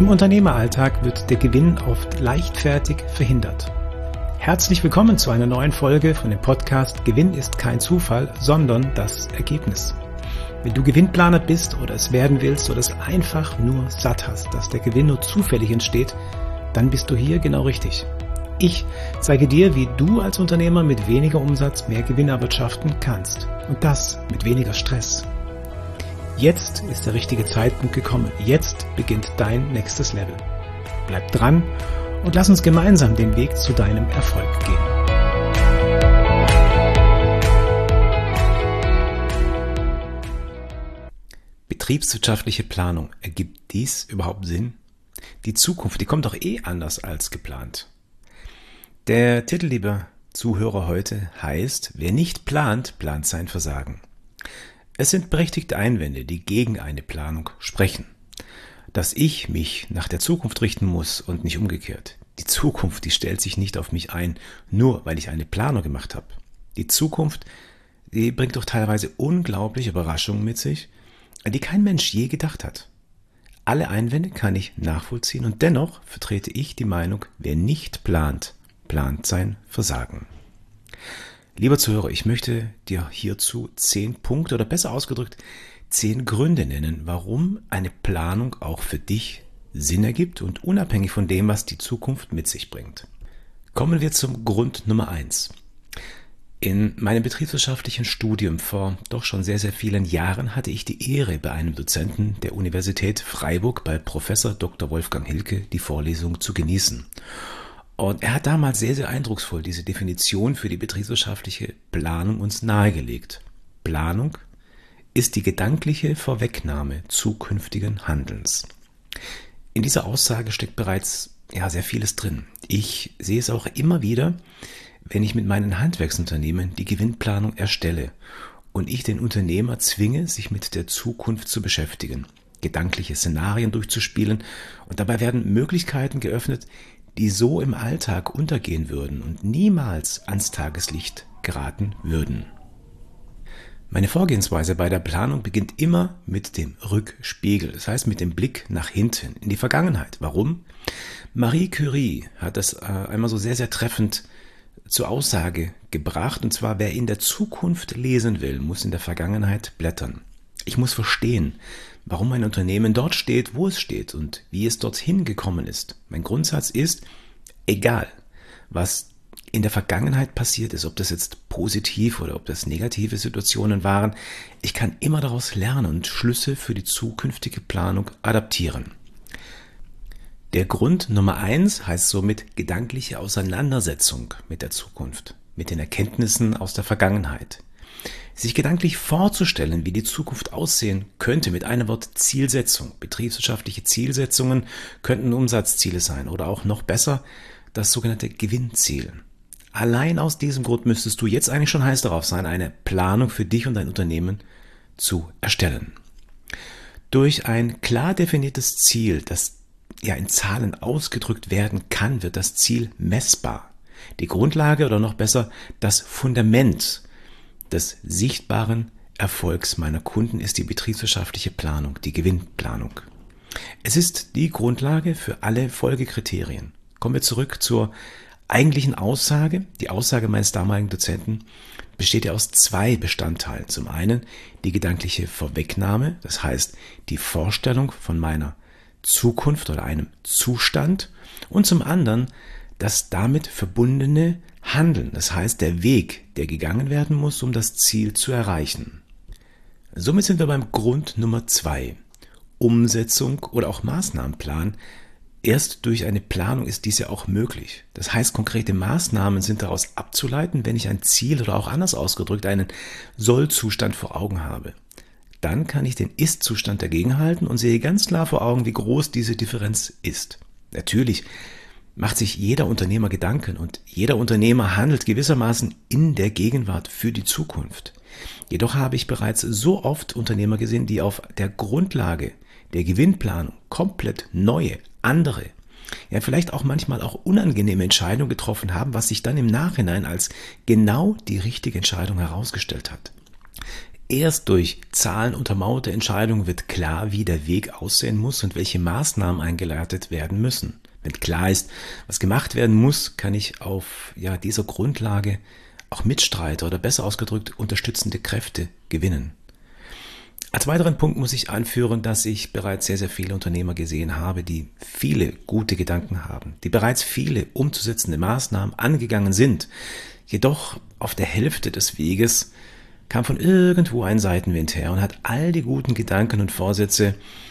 Im Unternehmeralltag wird der Gewinn oft leichtfertig verhindert. Herzlich willkommen zu einer neuen Folge von dem Podcast Gewinn ist kein Zufall, sondern das Ergebnis. Wenn du Gewinnplaner bist oder es werden willst oder es einfach nur satt hast, dass der Gewinn nur zufällig entsteht, dann bist du hier genau richtig. Ich zeige dir, wie du als Unternehmer mit weniger Umsatz mehr Gewinn erwirtschaften kannst. Und das mit weniger Stress. Jetzt ist der richtige Zeitpunkt gekommen. Jetzt beginnt dein nächstes Level. Bleib dran und lass uns gemeinsam den Weg zu deinem Erfolg gehen. Betriebswirtschaftliche Planung. Ergibt dies überhaupt Sinn? Die Zukunft, die kommt doch anders als geplant. Der Titel, lieber Zuhörer, heute heißt: Wer nicht plant, plant sein Versagen. Es sind berechtigte Einwände, die gegen eine Planung sprechen. Dass ich mich nach der Zukunft richten muss und nicht umgekehrt. Die Zukunft, die stellt sich nicht auf mich ein, nur weil ich eine Planung gemacht habe. Die Zukunft, die bringt doch teilweise unglaubliche Überraschungen mit sich, die kein Mensch je gedacht hat. Alle Einwände kann ich nachvollziehen und dennoch vertrete ich die Meinung, wer nicht plant, plant sein Versagen. Lieber Zuhörer, ich möchte dir hierzu 10 Punkte oder besser ausgedrückt 10 Gründe nennen, warum eine Planung auch für dich Sinn ergibt und unabhängig von dem, was die Zukunft mit sich bringt. Kommen wir zum Grund Nummer 1. In meinem betriebswirtschaftlichen Studium vor doch schon sehr, sehr vielen Jahren hatte ich die Ehre, bei einem Dozenten der Universität Freiburg, bei Professor Dr. Wolfgang Hilke, die Vorlesung zu genießen. Und er hat damals sehr, sehr eindrucksvoll diese Definition für die betriebswirtschaftliche Planung uns nahegelegt. Planung ist die gedankliche Vorwegnahme zukünftigen Handelns. In dieser Aussage steckt bereits sehr vieles drin. Ich sehe es auch immer wieder, wenn ich mit meinen Handwerksunternehmen die Gewinnplanung erstelle und ich den Unternehmer zwinge, sich mit der Zukunft zu beschäftigen, gedankliche Szenarien durchzuspielen, und dabei werden Möglichkeiten geöffnet, die so im Alltag untergehen würden und niemals ans Tageslicht geraten würden. Meine Vorgehensweise bei der Planung beginnt immer mit dem Rückspiegel, das heißt mit dem Blick nach hinten, in die Vergangenheit. Warum? Marie Curie hat das einmal so sehr, sehr treffend zur Aussage gebracht, und zwar: Wer in der Zukunft lesen will, muss in der Vergangenheit blättern. Ich muss verstehen, warum mein Unternehmen dort steht, wo es steht und wie es dorthin gekommen ist. Mein Grundsatz ist, egal was in der Vergangenheit passiert ist, ob das jetzt positiv oder ob das negative Situationen waren, ich kann immer daraus lernen und Schlüsse für die zukünftige Planung adaptieren. Der Grund Nummer 1 heißt somit gedankliche Auseinandersetzung mit der Zukunft, mit den Erkenntnissen aus der Vergangenheit. Sich gedanklich vorzustellen, wie die Zukunft aussehen könnte, mit einem Wort Zielsetzung. Betriebswirtschaftliche Zielsetzungen könnten Umsatzziele sein oder auch noch besser das sogenannte Gewinnziel. Allein aus diesem Grund müsstest du jetzt eigentlich schon heiß darauf sein, eine Planung für dich und dein Unternehmen zu erstellen. Durch ein klar definiertes Ziel, das in Zahlen ausgedrückt werden kann, wird das Ziel messbar. Die Grundlage oder noch besser das Fundament des sichtbaren Erfolgs meiner Kunden ist die betriebswirtschaftliche Planung, die Gewinnplanung. Es ist die Grundlage für alle Folgekriterien. Kommen wir zurück zur eigentlichen Aussage. Die Aussage meines damaligen Dozenten besteht ja aus 2 Bestandteilen. Zum einen die gedankliche Vorwegnahme, das heißt die Vorstellung von meiner Zukunft oder einem Zustand, und zum anderen das damit verbundene Handeln, das heißt der Weg, der gegangen werden muss, um das Ziel zu erreichen. Somit sind wir beim Grund Nummer 2. Umsetzung oder auch Maßnahmenplan. Erst durch eine Planung ist dies ja auch möglich. Das heißt, konkrete Maßnahmen sind daraus abzuleiten, wenn ich ein Ziel oder auch anders ausgedrückt einen Soll-Zustand vor Augen habe. Dann kann ich den Ist-Zustand dagegenhalten und sehe ganz klar vor Augen, wie groß diese Differenz ist. Natürlich macht sich jeder Unternehmer Gedanken und jeder Unternehmer handelt gewissermaßen in der Gegenwart für die Zukunft. Jedoch habe ich bereits so oft Unternehmer gesehen, die auf der Grundlage der Gewinnplanung komplett neue, andere, vielleicht auch manchmal auch unangenehme Entscheidungen getroffen haben, was sich dann im Nachhinein als genau die richtige Entscheidung herausgestellt hat. Erst durch Zahlen untermauerte Entscheidungen wird klar, wie der Weg aussehen muss und welche Maßnahmen eingeleitet werden müssen. Wenn klar ist, was gemacht werden muss, kann ich auf dieser Grundlage auch Mitstreiter oder besser ausgedrückt unterstützende Kräfte gewinnen. Als weiteren Punkt muss ich anführen, dass ich bereits sehr, sehr viele Unternehmer gesehen habe, die viele gute Gedanken haben, die bereits viele umzusetzende Maßnahmen angegangen sind. Jedoch auf der Hälfte des Weges kam von irgendwo ein Seitenwind her und hat all die guten Gedanken und Vorsätze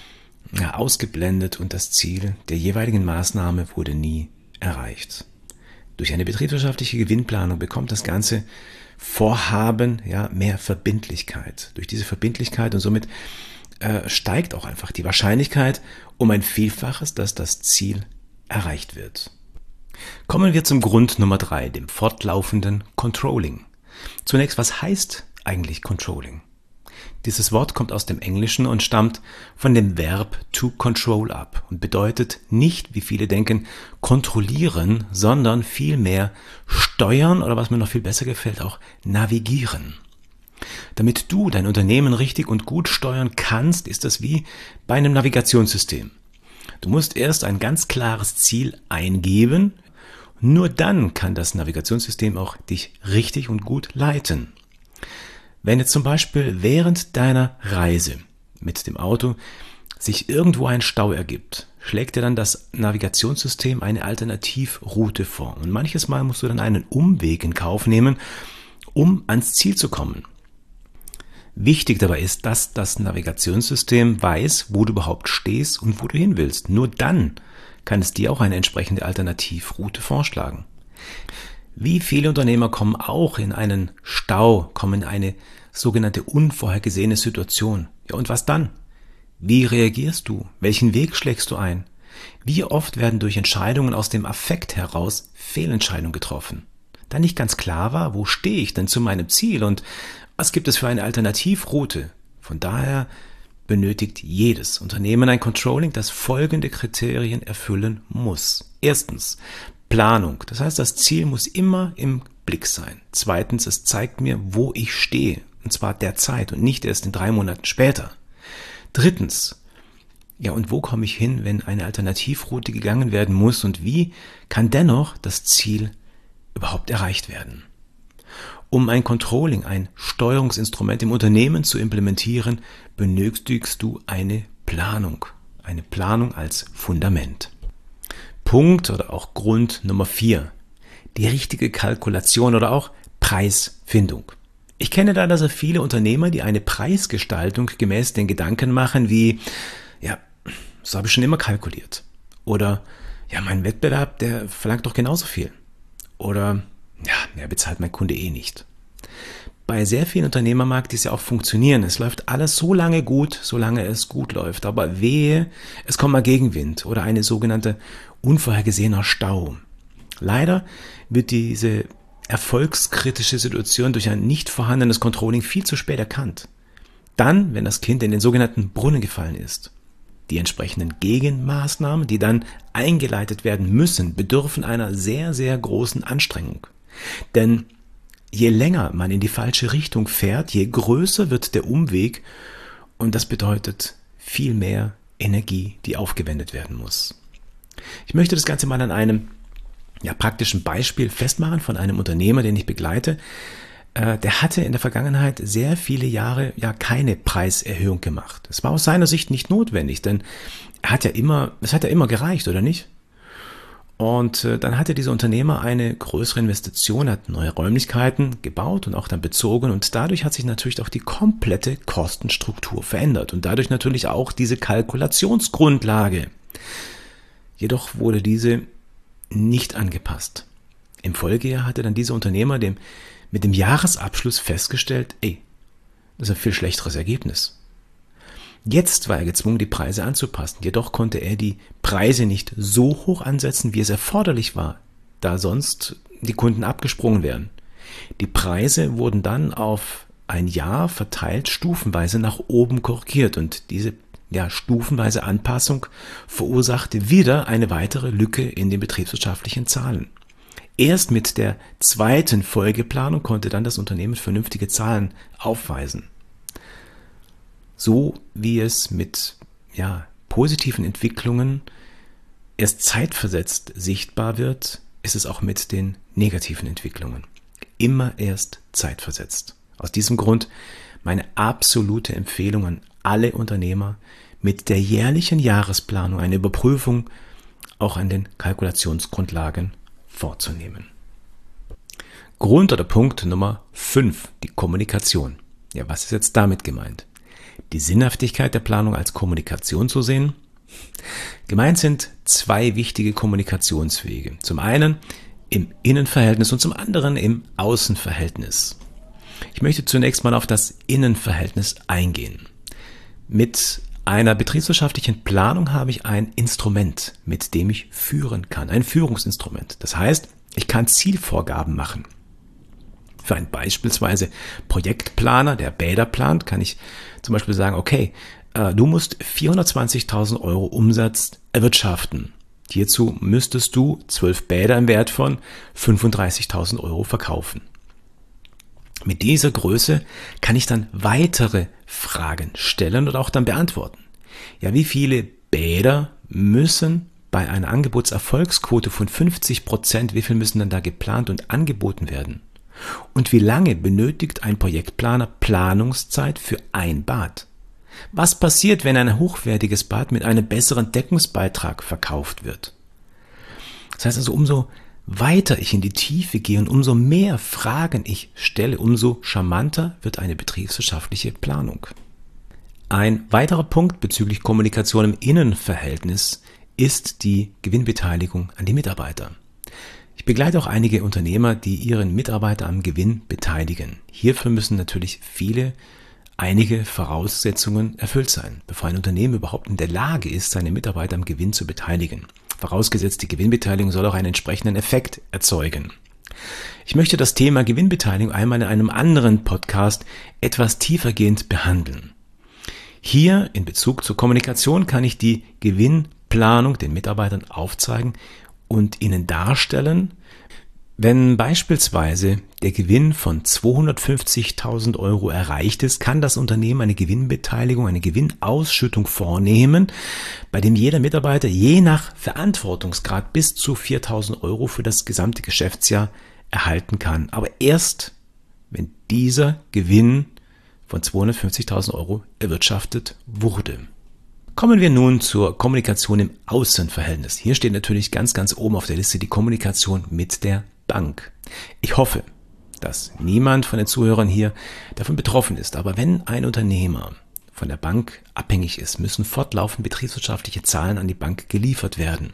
ausgeblendet und das Ziel der jeweiligen Maßnahme wurde nie erreicht. Durch eine betriebswirtschaftliche Gewinnplanung bekommt das ganze Vorhaben mehr Verbindlichkeit. Durch diese Verbindlichkeit und somit steigt auch einfach die Wahrscheinlichkeit um ein Vielfaches, dass das Ziel erreicht wird. Kommen wir zum Grund Nummer 3, dem fortlaufenden Controlling. Zunächst, was heißt eigentlich Controlling? Dieses Wort kommt aus dem Englischen und stammt von dem Verb to control ab und bedeutet nicht, wie viele denken, kontrollieren, sondern vielmehr steuern oder was mir noch viel besser gefällt, auch navigieren. Damit du dein Unternehmen richtig und gut steuern kannst, ist das wie bei einem Navigationssystem. Du musst erst ein ganz klares Ziel eingeben, nur dann kann das Navigationssystem auch dich richtig und gut leiten. Wenn jetzt zum Beispiel während deiner Reise mit dem Auto sich irgendwo ein Stau ergibt, schlägt dir dann das Navigationssystem eine Alternativroute vor. Und manches Mal musst du dann einen Umweg in Kauf nehmen, um ans Ziel zu kommen. Wichtig dabei ist, dass das Navigationssystem weiß, wo du überhaupt stehst und wo du hin willst. Nur dann kann es dir auch eine entsprechende Alternativroute vorschlagen. Wie viele Unternehmer kommen auch in einen Stau, kommen in eine sogenannte unvorhergesehene Situation. Ja, und was dann? Wie reagierst du? Welchen Weg schlägst du ein? Wie oft werden durch Entscheidungen aus dem Affekt heraus Fehlentscheidungen getroffen? Da nicht ganz klar war, wo stehe ich denn zu meinem Ziel und was gibt es für eine Alternativroute? Von daher benötigt jedes Unternehmen ein Controlling, das folgende Kriterien erfüllen muss. Erstens, Planung. Das heißt, das Ziel muss immer im Blick sein. Zweitens, es zeigt mir, wo ich stehe. Und zwar derzeit und nicht erst in 3 Monaten später. Drittens, und wo komme ich hin, wenn eine Alternativroute gegangen werden muss und wie kann dennoch das Ziel überhaupt erreicht werden? Um ein Controlling, ein Steuerungsinstrument im Unternehmen zu implementieren, benötigst du eine Planung. Eine Planung als Fundament. Punkt oder auch Grund Nummer 4. Die richtige Kalkulation oder auch Preisfindung. Ich kenne da also viele Unternehmer, die eine Preisgestaltung gemäß den Gedanken machen wie, so habe ich schon immer kalkuliert. Oder, mein Wettbewerb, der verlangt doch genauso viel. Oder, mehr bezahlt mein Kunde eh nicht. Bei sehr vielen Unternehmern mag dies ja auch funktionieren. Es läuft alles so lange gut, solange es gut läuft. Aber wehe, es kommt mal Gegenwind oder eine sogenannte unvorhergesehener Stau. Leider wird diese erfolgskritische Situation durch ein nicht vorhandenes Controlling viel zu spät erkannt. Dann, wenn das Kind in den sogenannten Brunnen gefallen ist. Die entsprechenden Gegenmaßnahmen, die dann eingeleitet werden müssen, bedürfen einer sehr, sehr großen Anstrengung. Denn je länger man in die falsche Richtung fährt, je größer wird der Umweg und das bedeutet viel mehr Energie, die aufgewendet werden muss. Ich möchte das Ganze mal an einem praktischen Beispiel festmachen von einem Unternehmer, den ich begleite. Der hatte in der Vergangenheit sehr viele Jahre keine Preiserhöhung gemacht. Es war aus seiner Sicht nicht notwendig, denn es hat ja immer gereicht, oder nicht? Und dann hatte dieser Unternehmer eine größere Investition, hat neue Räumlichkeiten gebaut und auch dann bezogen und dadurch hat sich natürlich auch die komplette Kostenstruktur verändert und dadurch natürlich auch diese Kalkulationsgrundlage. Jedoch wurde diese nicht angepasst. Im Folgejahr hatte dann dieser Unternehmer mit dem Jahresabschluss festgestellt, das ist ein viel schlechteres Ergebnis. Jetzt war er gezwungen, die Preise anzupassen. Jedoch konnte er die Preise nicht so hoch ansetzen, wie es erforderlich war, da sonst die Kunden abgesprungen wären. Die Preise wurden dann auf ein Jahr verteilt stufenweise nach oben korrigiert und diese stufenweise Anpassung verursachte wieder eine weitere Lücke in den betriebswirtschaftlichen Zahlen. Erst mit der zweiten Folgeplanung konnte dann das Unternehmen vernünftige Zahlen aufweisen. So wie es mit positiven Entwicklungen erst zeitversetzt sichtbar wird, ist es auch mit den negativen Entwicklungen immer erst zeitversetzt. Aus diesem Grund meine absolute Empfehlung an alle Unternehmer, mit der jährlichen Jahresplanung eine Überprüfung auch an den Kalkulationsgrundlagen vorzunehmen. Grund oder Punkt Nummer 5, die Kommunikation. Ja, was ist jetzt damit gemeint? Die Sinnhaftigkeit der Planung als Kommunikation zu sehen? Gemeint sind zwei wichtige Kommunikationswege. Zum einen im Innenverhältnis und zum anderen im Außenverhältnis. Ich möchte zunächst mal auf das Innenverhältnis eingehen. Mit einer betriebswirtschaftlichen Planung habe ich ein Instrument, mit dem ich führen kann, ein Führungsinstrument. Das heißt, ich kann Zielvorgaben machen. Für einen beispielsweise Projektplaner, der Bäder plant, kann ich zum Beispiel sagen, okay, du musst 420.000 Euro Umsatz erwirtschaften. Hierzu müsstest du 12 Bäder im Wert von 35.000 Euro verkaufen. Mit dieser Größe kann ich dann weitere Fragen stellen und auch dann beantworten. Ja, wie viele Bäder müssen bei einer Angebotserfolgsquote von 50%, wie viel müssen dann da geplant und angeboten werden? Und wie lange benötigt ein Projektplaner Planungszeit für ein Bad? Was passiert, wenn ein hochwertiges Bad mit einem besseren Deckungsbeitrag verkauft wird? Das heißt also, umso weiter ich in die Tiefe gehe und umso mehr Fragen ich stelle, umso charmanter wird eine betriebswirtschaftliche Planung. Ein weiterer Punkt bezüglich Kommunikation im Innenverhältnis ist die Gewinnbeteiligung an die Mitarbeiter. Ich begleite auch einige Unternehmer, die ihren Mitarbeiter am Gewinn beteiligen. Hierfür müssen natürlich einige Voraussetzungen erfüllt sein, bevor ein Unternehmen überhaupt in der Lage ist, seine Mitarbeiter am Gewinn zu beteiligen. Vorausgesetzt, die Gewinnbeteiligung soll auch einen entsprechenden Effekt erzeugen. Ich möchte das Thema Gewinnbeteiligung einmal in einem anderen Podcast etwas tiefergehend behandeln. Hier in Bezug zur Kommunikation kann ich die Gewinnplanung den Mitarbeitern aufzeigen und ihnen darstellen, wenn beispielsweise der Gewinn von 250.000 Euro erreicht ist, kann das Unternehmen eine Gewinnbeteiligung, eine Gewinnausschüttung vornehmen, bei dem jeder Mitarbeiter je nach Verantwortungsgrad bis zu 4.000 Euro für das gesamte Geschäftsjahr erhalten kann. Aber erst, wenn dieser Gewinn von 250.000 Euro erwirtschaftet wurde. Kommen wir nun zur Kommunikation im Außenverhältnis. Hier steht natürlich ganz, ganz oben auf der Liste die Kommunikation mit der Bank. Ich hoffe, dass niemand von den Zuhörern hier davon betroffen ist. Aber wenn ein Unternehmer von der Bank abhängig ist, müssen fortlaufend betriebswirtschaftliche Zahlen an die Bank geliefert werden.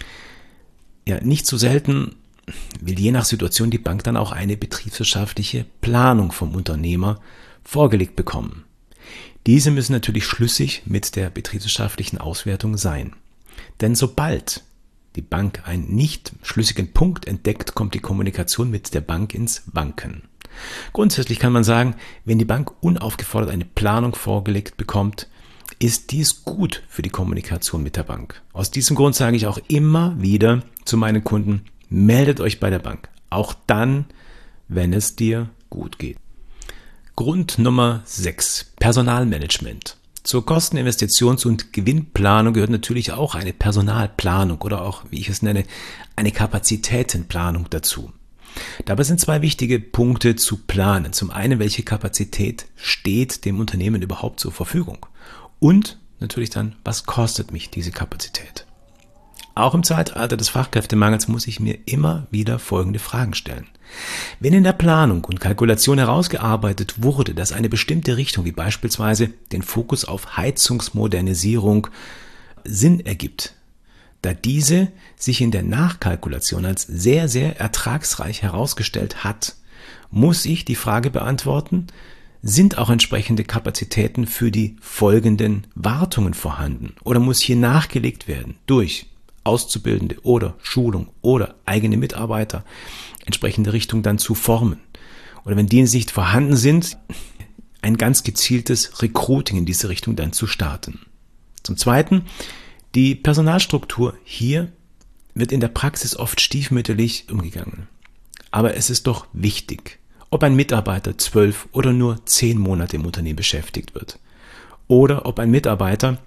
Ja, nicht so selten will je nach Situation die Bank dann auch eine betriebswirtschaftliche Planung vom Unternehmer vorgelegt bekommen. Diese müssen natürlich schlüssig mit der betriebswirtschaftlichen Auswertung sein. Denn sobald die Bank einen nicht schlüssigen Punkt entdeckt, kommt die Kommunikation mit der Bank ins Wanken. Grundsätzlich kann man sagen, wenn die Bank unaufgefordert eine Planung vorgelegt bekommt, ist dies gut für die Kommunikation mit der Bank. Aus diesem Grund sage ich auch immer wieder zu meinen Kunden, meldet euch bei der Bank, auch dann, wenn es dir gut geht. Grund Nummer 6, Personalmanagement. Zur Kosten-, Investitions- und Gewinnplanung gehört natürlich auch eine Personalplanung oder auch, wie ich es nenne, eine Kapazitätenplanung dazu. Dabei sind zwei wichtige Punkte zu planen. Zum einen, welche Kapazität steht dem Unternehmen überhaupt zur Verfügung? Und natürlich dann, was kostet mich diese Kapazität? Auch im Zeitalter des Fachkräftemangels muss ich mir immer wieder folgende Fragen stellen. Wenn in der Planung und Kalkulation herausgearbeitet wurde, dass eine bestimmte Richtung, wie beispielsweise den Fokus auf Heizungsmodernisierung, Sinn ergibt, da diese sich in der Nachkalkulation als sehr, sehr ertragsreich herausgestellt hat, muss ich die Frage beantworten, sind auch entsprechende Kapazitäten für die folgenden Wartungen vorhanden oder muss hier nachgelegt werden durch Auszubildende oder Schulung oder eigene Mitarbeiter, entsprechende Richtung dann zu formen. Oder wenn die nicht vorhanden sind, ein ganz gezieltes Recruiting in diese Richtung dann zu starten. Zum Zweiten, die Personalstruktur. Hier wird in der Praxis oft stiefmütterlich umgegangen. Aber es ist doch wichtig, ob ein Mitarbeiter 12 oder nur 10 Monate im Unternehmen beschäftigt wird. Oder ob ein Mitarbeiter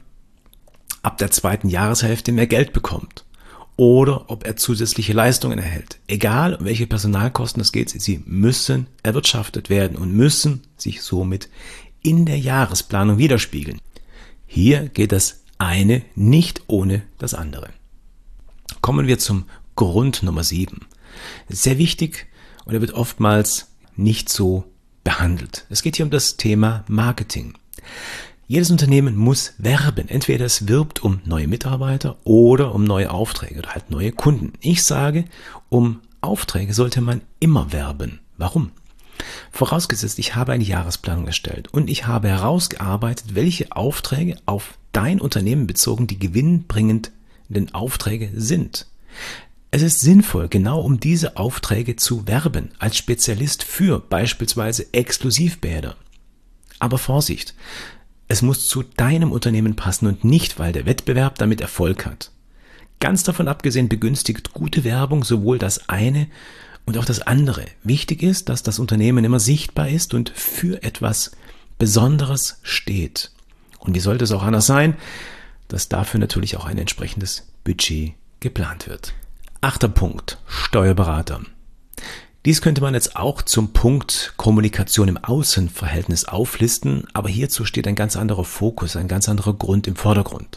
ab der 2. Jahreshälfte mehr Geld bekommt. Oder ob er zusätzliche Leistungen erhält. Egal, um welche Personalkosten es geht, sie müssen erwirtschaftet werden und müssen sich somit in der Jahresplanung widerspiegeln. Hier geht das eine nicht ohne das andere. Kommen wir zum Grund Nummer 7. Sehr wichtig und er wird oftmals nicht so behandelt. Es geht hier um das Thema Marketing. Jedes Unternehmen muss werben. Entweder es wirbt um neue Mitarbeiter oder um neue Aufträge oder halt neue Kunden. Ich sage, um Aufträge sollte man immer werben. Warum? Vorausgesetzt, ich habe eine Jahresplanung erstellt und ich habe herausgearbeitet, welche Aufträge auf dein Unternehmen bezogen die gewinnbringenden Aufträge sind. Es ist sinnvoll, genau um diese Aufträge zu werben, als Spezialist für beispielsweise Exklusivbäder. Aber Vorsicht! Es muss zu deinem Unternehmen passen und nicht, weil der Wettbewerb damit Erfolg hat. Ganz davon abgesehen begünstigt gute Werbung sowohl das eine und auch das andere. Wichtig ist, dass das Unternehmen immer sichtbar ist und für etwas Besonderes steht. Und wie sollte es auch anders sein, dass dafür natürlich auch ein entsprechendes Budget geplant wird. 8. Punkt, Steuerberater. Dies könnte man jetzt auch zum Punkt Kommunikation im Außenverhältnis auflisten, aber hierzu steht ein ganz anderer Fokus, ein ganz anderer Grund im Vordergrund.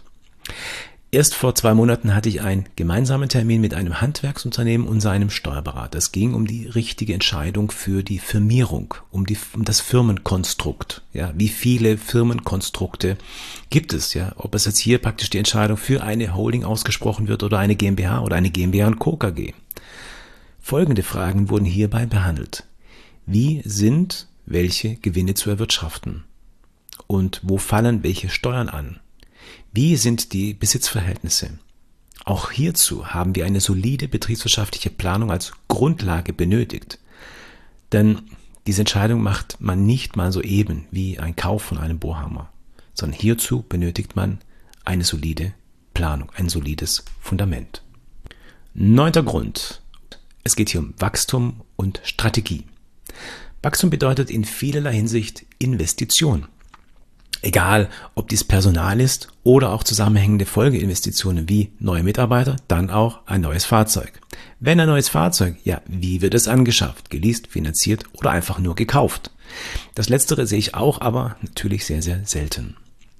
Erst vor 2 Monaten hatte ich einen gemeinsamen Termin mit einem Handwerksunternehmen und seinem Steuerberater. Es ging um die richtige Entscheidung für die Firmierung, um das Firmenkonstrukt. Ja, wie viele Firmenkonstrukte gibt es? Ja, ob es jetzt hier praktisch die Entscheidung für eine Holding ausgesprochen wird oder eine GmbH oder eine GmbH und Co. KG. Folgende Fragen wurden hierbei behandelt. Wie sind welche Gewinne zu erwirtschaften? Und wo fallen welche Steuern an? Wie sind die Besitzverhältnisse? Auch hierzu haben wir eine solide betriebswirtschaftliche Planung als Grundlage benötigt. Denn diese Entscheidung macht man nicht mal so eben wie ein Kauf von einem Bohrhammer, sondern hierzu benötigt man eine solide Planung, ein solides Fundament. 9. Grund. Es geht hier um Wachstum und Strategie. Wachstum bedeutet in vielerlei Hinsicht Investition. Egal, ob dies Personal ist oder auch zusammenhängende Folgeinvestitionen wie neue Mitarbeiter, dann auch ein neues Fahrzeug. Wenn ein neues Fahrzeug, ja, wie wird es angeschafft, geleast, finanziert oder einfach nur gekauft? Das Letztere sehe ich auch, aber natürlich sehr, sehr selten.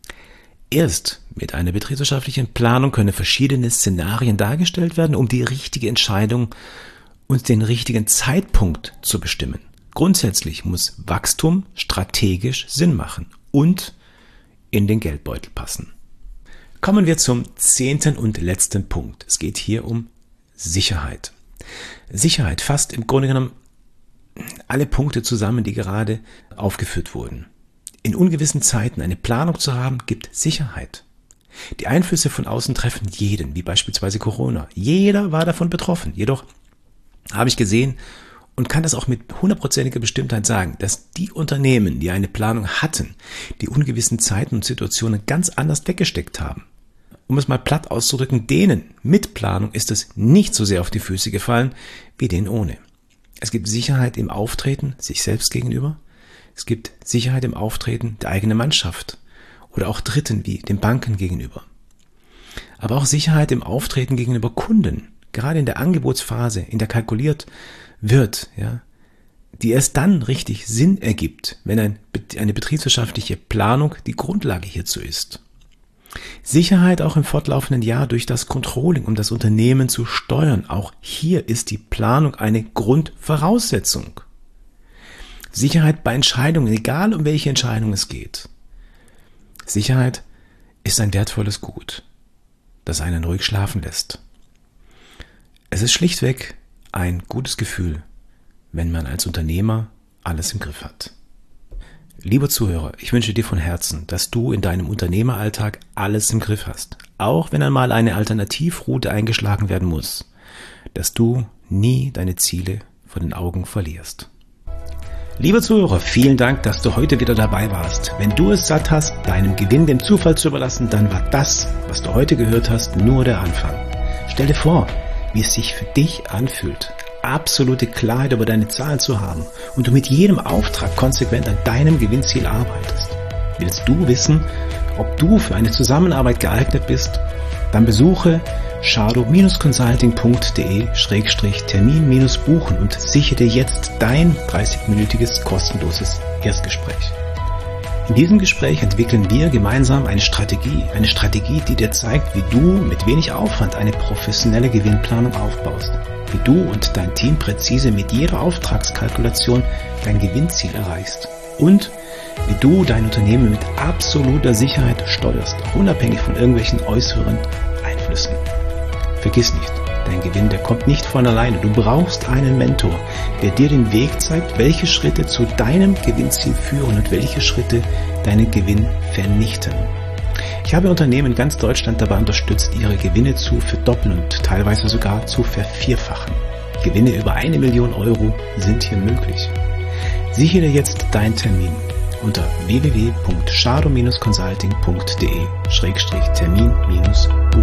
Erst mit einer betriebswirtschaftlichen Planung können verschiedene Szenarien dargestellt werden, um die richtige Entscheidung und den richtigen Zeitpunkt zu bestimmen. Grundsätzlich muss Wachstum strategisch Sinn machen und in den Geldbeutel passen. Kommen wir zum 10. und letzten Punkt. Es geht hier um Sicherheit. Sicherheit fasst im Grunde genommen alle Punkte zusammen, die gerade aufgeführt wurden. In ungewissen Zeiten eine Planung zu haben, gibt Sicherheit. Die Einflüsse von außen treffen jeden, wie beispielsweise Corona. Jeder war davon betroffen. Jedoch habe ich gesehen und kann das auch mit 100%iger Bestimmtheit sagen, dass die Unternehmen, die eine Planung hatten, die ungewissen Zeiten und Situationen ganz anders weggesteckt haben. Um es mal platt auszudrücken, denen mit Planung ist es nicht so sehr auf die Füße gefallen, wie denen ohne. Es gibt Sicherheit im Auftreten sich selbst gegenüber. Es gibt Sicherheit im Auftreten der eigenen Mannschaft oder auch Dritten wie den Banken gegenüber. Aber auch Sicherheit im Auftreten gegenüber Kunden, gerade in der Angebotsphase, in der kalkuliert wird, ja, die erst dann richtig Sinn ergibt, wenn eine betriebswirtschaftliche Planung die Grundlage hierzu ist. Sicherheit auch im fortlaufenden Jahr durch das Controlling, um das Unternehmen zu steuern. Auch hier ist die Planung eine Grundvoraussetzung. Sicherheit bei Entscheidungen, egal um welche Entscheidung es geht. Sicherheit ist ein wertvolles Gut, das einen ruhig schlafen lässt. Es ist schlichtweg ein gutes Gefühl, wenn man als Unternehmer alles im Griff hat. Lieber Zuhörer, ich wünsche dir von Herzen, dass du in deinem Unternehmeralltag alles im Griff hast, auch wenn einmal eine Alternativroute eingeschlagen werden muss, dass du nie deine Ziele vor den Augen verlierst. Lieber Zuhörer, vielen Dank, dass du heute wieder dabei warst. Wenn du es satt hast, deinem Gewinn dem Zufall zu überlassen, dann war das, was du heute gehört hast, nur der Anfang. Stell dir vor, wie es sich für dich anfühlt, absolute Klarheit über deine Zahlen zu haben und du mit jedem Auftrag konsequent an deinem Gewinnziel arbeitest. Willst du wissen, ob du für eine Zusammenarbeit geeignet bist? Dann besuche shadow-consulting.de/termin-buchen und sichere dir jetzt dein 30-minütiges kostenloses Erstgespräch. In diesem Gespräch entwickeln wir gemeinsam eine Strategie, die dir zeigt, wie du mit wenig Aufwand eine professionelle Gewinnplanung aufbaust, wie du und dein Team präzise mit jeder Auftragskalkulation dein Gewinnziel erreichst und wie du dein Unternehmen mit absoluter Sicherheit steuerst, auch unabhängig von irgendwelchen äußeren Einflüssen. Vergiss nicht, dein Gewinn, der kommt nicht von alleine. Du brauchst einen Mentor, der dir den Weg zeigt, welche Schritte zu deinem Gewinnziel führen und welche Schritte deinen Gewinn vernichten. Ich habe Unternehmen in ganz Deutschland dabei unterstützt, ihre Gewinne zu verdoppeln und teilweise sogar zu vervierfachen. Gewinne über 1 Million Euro sind hier möglich. Sichere jetzt deinen Termin unter www.shadow-consulting.de/termin-buchen.